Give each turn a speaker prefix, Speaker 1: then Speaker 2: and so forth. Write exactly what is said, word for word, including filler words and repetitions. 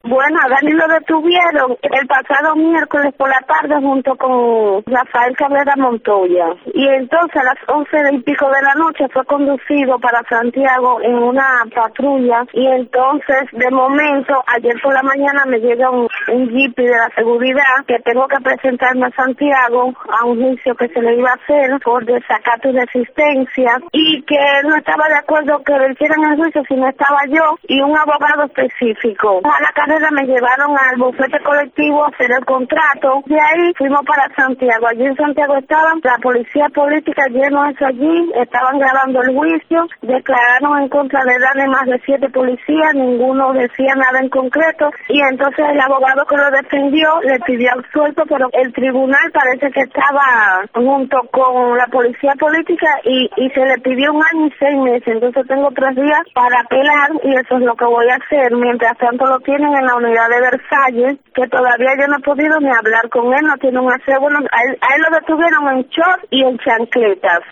Speaker 1: Bueno, a Dani lo detuvieron el pasado miércoles por la tarde junto con Rafael Cabrera Montoya. Y entonces a las once y pico de la noche fue conducido para Santiago en una patrulla. Y entonces, de momento, ayer por la mañana me llega un, un jeep de la seguridad que tengo que presentarme a Santiago a un juicio que se le iba a hacer por desacato y resistencia. Y que él no estaba de acuerdo que le hicieran el juicio si no estaba yo y un abogado específico. A la carrera me llevaron al bufete colectivo a hacer el contrato. De ahí fuimos para Santiago. Allí en Santiago estaban la policía política lleno eso allí, estaban grabando el juicio, declararon en contra de Dani más de siete policías, ninguno decía nada en concreto, y entonces el abogado que lo defendió le pidió absuelto, pero el tribunal parece que estaba junto con la policía política y, y se le pidió un año y seis meses, entonces tengo tres días para apelar y eso es lo que voy a hacer. Mientras tanto lo tienen en la unidad de Versalles, que todavía yo no he podido ni hablar con él, no tiene un aseo. Bueno, a él, a él lo detuvieron en short y en chancletas.